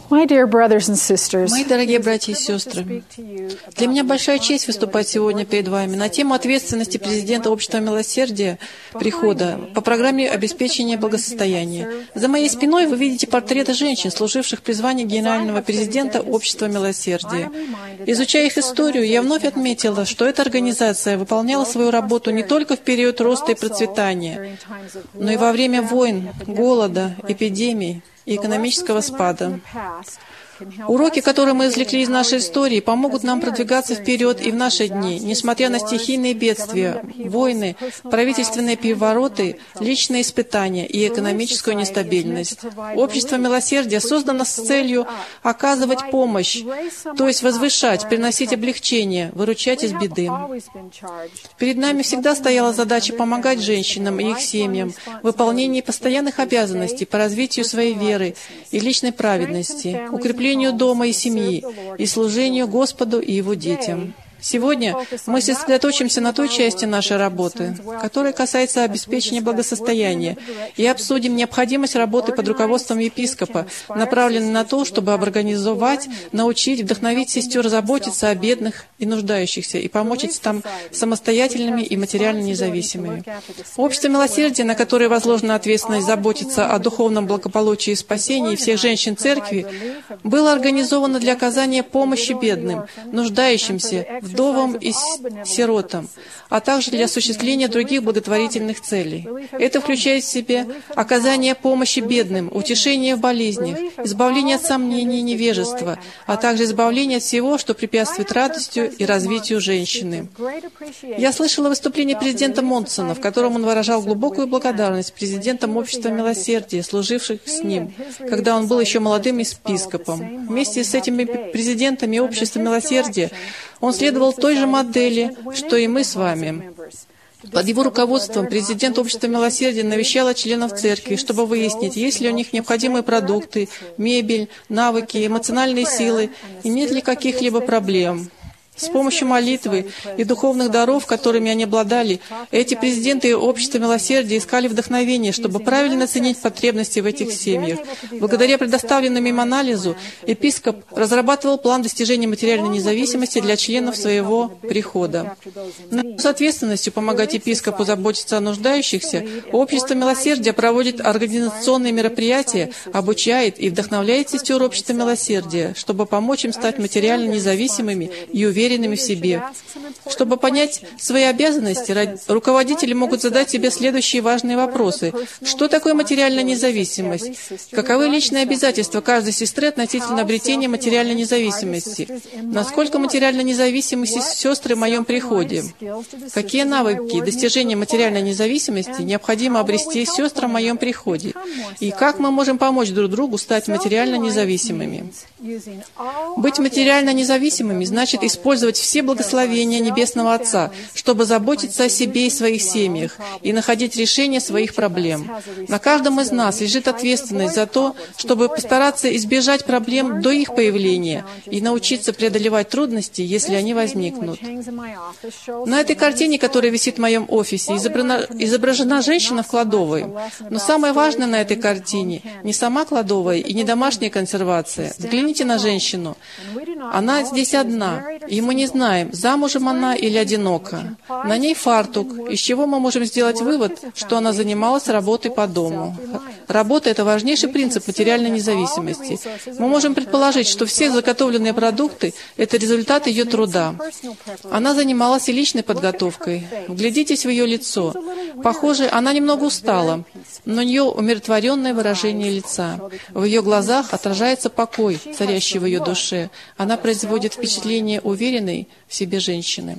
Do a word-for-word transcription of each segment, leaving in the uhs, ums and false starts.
My dear brothers and sisters, Мои дорогие братья и сестры, для меня большая честь выступать сегодня перед вами на тему ответственности президента Общества Милосердия Прихода по программе обеспечения благосостояния. За моей спиной вы видите портреты женщин, служивших при звании генерального президента Общества Милосердия. Изучая их историю, я вновь отметила, что эта организация выполняла свою работу не только в период роста и процветания, но и во время войн, голода, эпидемий и экономического спада. Уроки, которые мы извлекли из нашей истории, помогут нам продвигаться вперед и в наши дни, несмотря на стихийные бедствия, войны, правительственные перевороты, личные испытания и экономическую нестабильность. Общество Милосердия создано с целью оказывать помощь, то есть возвышать, приносить облегчение, выручать из беды. Перед нами всегда стояла задача помогать женщинам и их семьям в выполнении постоянных обязанностей по развитию своей веры и личной праведности, укреплению дома и семьи, и служению Господу и Его детям. Сегодня мы сосредоточимся на той части нашей работы, которая касается обеспечения благосостояния, и обсудим необходимость работы под руководством епископа, направленной на то, чтобы организовать, научить, вдохновить сестер заботиться о бедных и нуждающихся и помочь им стать самостоятельными и материально независимыми. Общество Милосердия, на которое возложена ответственность заботиться о духовном благополучии и спасении всех женщин церкви, было организовано для оказания помощи бедным, нуждающимся, вдовам и сиротам, а также для осуществления других благотворительных целей. Это включает в себя оказание помощи бедным, утешение в болезнях, избавление от сомнений и невежества, а также избавление от всего, что препятствует радостью и развитию женщины. Я слышала выступление президента Монсона, в котором он выражал глубокую благодарность президентам Общества Милосердия, служивших с ним, когда он был еще молодым епископом. Вместе с этими президентами Общества Милосердия он следовал той же модели, что и мы с вами. Под его руководством президент Общества Милосердия навещал членов церкви, чтобы выяснить, есть ли у них необходимые продукты, мебель, навыки, эмоциональные силы, и нет ли каких-либо проблем. С помощью молитвы и духовных даров, которыми они обладали, эти президенты Общества Милосердия искали вдохновение, чтобы правильно оценить потребности в этих семьях. Благодаря предоставленному им анализу, епископ разрабатывал план достижения материальной независимости для членов своего прихода. С ответственностью помогать епископу заботиться о нуждающихся, Общество Милосердия проводит организационные мероприятия, обучает и вдохновляет сестер Общества Милосердия, чтобы помочь им стать материально независимыми и уверенными в себе. Чтобы понять свои обязанности, руководители могут задать себе следующие важные вопросы. Что такое материальная независимость? Каковы личные обязательства каждой сестры относительно обретения материальной независимости? Насколько материально независимы сестры в моем приходе? Какие навыки достижения материальной независимости необходимо обрести сестрам в моем приходе? И как мы можем помочь друг другу стать материально независимыми? Быть материально независимыми значит использовать все благословения Небесного Отца, чтобы заботиться о себе и своих семьях и находить решение своих проблем. На каждом из нас лежит ответственность за то, чтобы постараться избежать проблем до их появления и научиться преодолевать трудности, если они возникнут. На этой картине, которая висит в моем офисе, изображена, изображена женщина в кладовой. Но самое важное на этой картине не сама кладовая и не домашняя консервация. Взгляните на женщину. Она здесь одна, и мы не знаем, замужем она или одинока. На ней фартук, из чего мы можем сделать вывод, что она занималась работой по дому. Работа — это важнейший принцип материальной независимости. Мы можем предположить, что все заготовленные продукты — это результат ее труда. Она занималась и личной подготовкой. Вглядитесь в ее лицо. Похоже, она немного устала, но у нее умиротворенное выражение лица. В ее глазах отражается покой, царящий в ее душе. Она производит впечатление уверенной в себе женщины.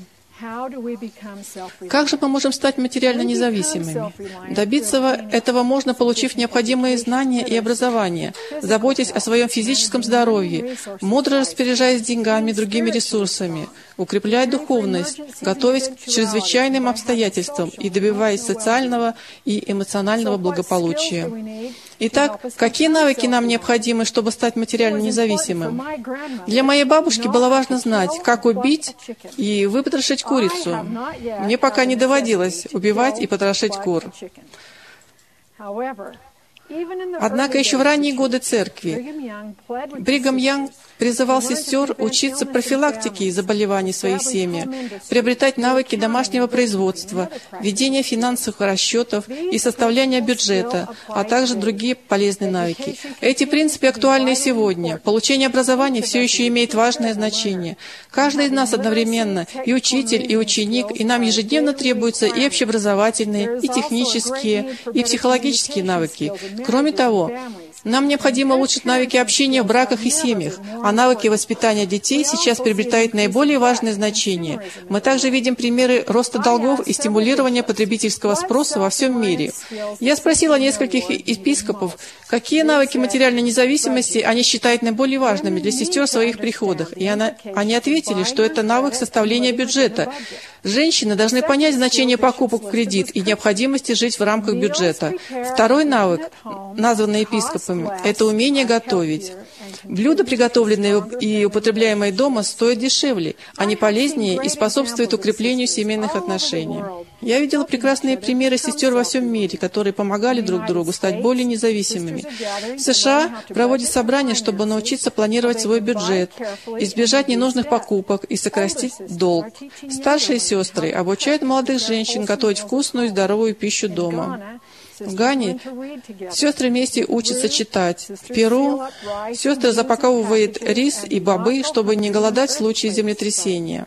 Как же мы можем стать материально независимыми? Добиться этого можно, получив необходимые знания и образование, заботясь о своем физическом здоровье, мудро распоряжаясь деньгами и другими ресурсами, укрепляя духовность, готовясь к чрезвычайным обстоятельствам и добиваясь социального и эмоционального благополучия. Итак, какие навыки нам необходимы, чтобы стать материально независимым? Для моей бабушки было важно знать, как убить и выпотрошить курицу. Мне пока не доводилось убивать и потрошить кур. Однако еще в ранние годы церкви Бригам Янг призывал сестер учиться профилактике заболеваний в своих семьях, приобретать навыки домашнего производства, ведения финансовых расчетов и составляния бюджета, а также другие полезные навыки. Эти принципы актуальны и сегодня. Получение образования все еще имеет важное значение. Каждый из нас одновременно и учитель, и ученик, и нам ежедневно требуются и общеобразовательные, и технические, и психологические навыки. Кроме того, нам необходимо улучшить навыки общения в браках и семьях, а навыки воспитания детей сейчас приобретают наиболее важное значение. Мы также видим примеры роста долгов и стимулирования потребительского спроса во всем мире. Я спросила нескольких епископов, какие навыки материальной независимости они считают наиболее важными для сестер в своих приходах, и она, они ответили, что это навык составления бюджета. Женщины должны понять значение покупок в кредит и необходимости жить в рамках бюджета. Второй навык, названный епископами, это умение готовить. Блюда, приготовленные и употребляемые дома, стоят дешевле, они полезнее и способствуют укреплению семейных отношений. Я видела прекрасные примеры сестер во всем мире, которые помогали друг другу стать более независимыми. В США проводят собрания, чтобы научиться планировать свой бюджет, избежать ненужных покупок и сократить долг. Старшие сестры обучают молодых женщин готовить вкусную и здоровую пищу дома. В Гане сестры вместе учатся читать. В Перу сестры запаковывают рис и бобы, чтобы не голодать в случае землетрясения.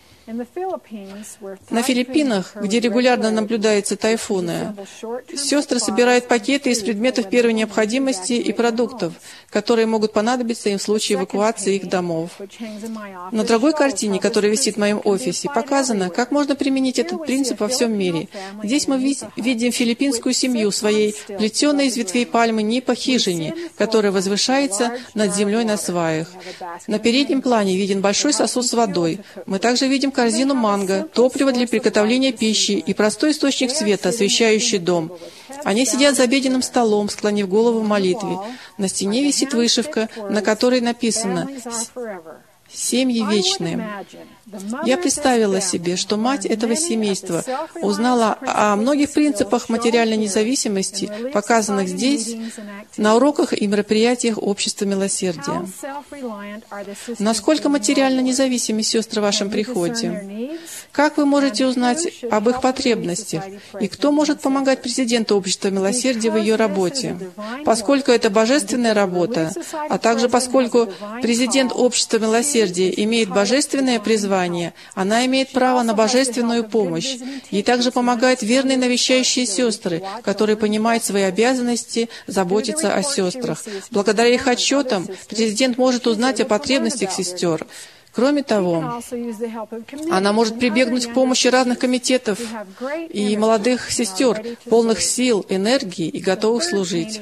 На Филиппинах, где регулярно наблюдаются тайфуны, сестры собирают пакеты из предметов первой необходимости и продуктов, которые могут понадобиться им в случае эвакуации их домов. На другой картине, которая висит в моем офисе, показано, как можно применить этот принцип во всем мире. Здесь мы видим филиппинскую семью в своей плетеной из ветвей пальмы нипа хижине, которая возвышается над землей на сваях. На переднем плане виден большой сосуд с водой. Мы также видим корзину манго, топливо для приготовления пищи и простой источник света, освещающий дом. Они сидят за обеденным столом, склонив голову в молитве. На стене висит вышивка, на которой написано «Семьи вечные». Я представила себе, что мать этого семейства узнала о многих принципах материальной независимости, показанных здесь, на уроках и мероприятиях Общества Милосердия. Насколько материально независимы сестры в вашем приходе? Как вы можете узнать об их потребностях? И кто может помогать президенту Общества Милосердия в ее работе? Поскольку это божественная работа, а также поскольку президент Общества Милосердия имеет божественное призвание, она имеет право на божественную помощь. Ей также помогают верные навещающие сестры, которые понимают свои обязанности заботиться о сестрах. Благодаря их отчетам президент может узнать о потребностях сестер. Кроме того, она может прибегнуть к помощи разных комитетов и молодых сестер, полных сил, энергии и готовых служить.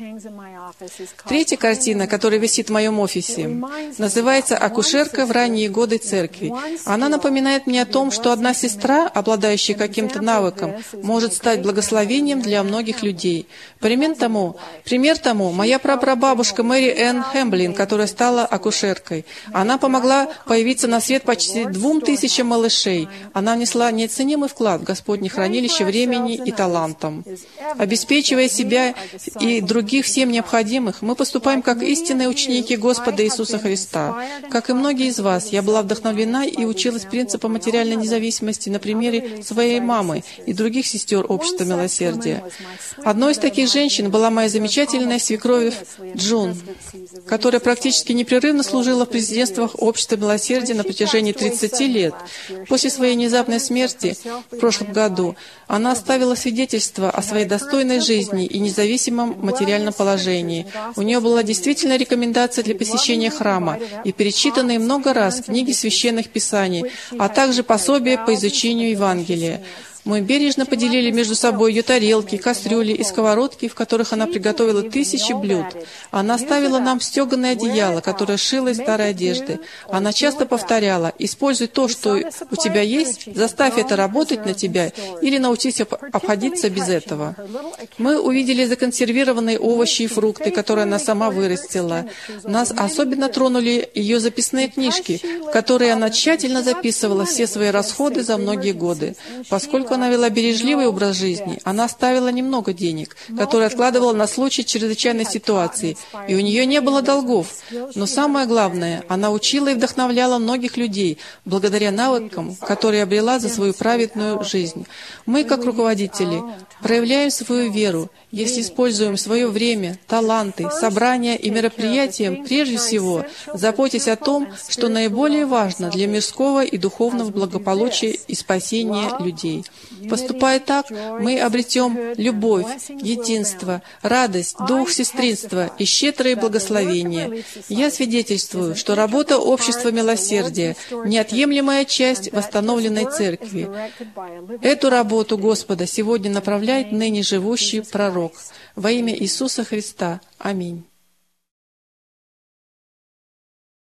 Третья картина, которая висит в моем офисе, называется «Акушерка в ранние годы церкви». Она напоминает мне о том, что одна сестра, обладающая каким-то навыком, может стать благословением для многих людей. Пример тому, пример тому моя прапрабабушка Мэри Энн Хэмблин, которая стала акушеркой. Она помогла появиться на свет почти двум тысячам малышей. Она внесла неоценимый вклад в Господне хранилище времени и талантом. Обеспечивая себя и других всем необходимых, мы поступаем как истинные ученики Господа Иисуса Христа. Как и многие из вас, я была вдохновлена и училась принципам материальной независимости на примере своей мамы и других сестер Общества Милосердия. Одной из таких женщин была моя замечательная свекровь Джун, которая практически непрерывно служила в президентствах Общества Милосердия на протяжении тридцати лет. После своей внезапной смерти в прошлом году она оставила свидетельство о своей достойной жизни и независимом материальном положении. У нее была действительно рекомендация для посещения храма и перечитанные много раз книги священных писаний, а также пособия по изучению Евангелия. Мы бережно поделили между собой ее тарелки, кастрюли и сковородки, в которых она приготовила тысячи блюд. Она оставила нам стеганое одеяло, которое шила из старой одежды. Она часто повторяла: «Используй то, что у тебя есть, заставь это работать на тебя, или научись обходиться без этого». Мы увидели законсервированные овощи и фрукты, которые она сама вырастила. Нас особенно тронули ее записные книжки, в которой она тщательно записывала все свои расходы за многие годы. Поскольку она вела бережливый образ жизни, она оставила немного денег, которые откладывала на случай чрезвычайной ситуации, и у нее не было долгов. Но самое главное, она учила и вдохновляла многих людей, благодаря навыкам, которые обрела за свою праведную жизнь. Мы, как руководители, проявляем свою веру, если используем свое время, таланты, собрания и мероприятия, прежде всего, заботясь о том, что наиболее важно для мирского и духовного благополучия и спасения людей. Поступая так, мы обретем любовь, единство, радость, дух сестринства и щедрые благословения. Я свидетельствую, что работа Общества Милосердия — неотъемлемая часть восстановленной Церкви. Эту работу Господа сегодня направляет ныне живущий пророк. Во имя Иисуса Христа. Аминь.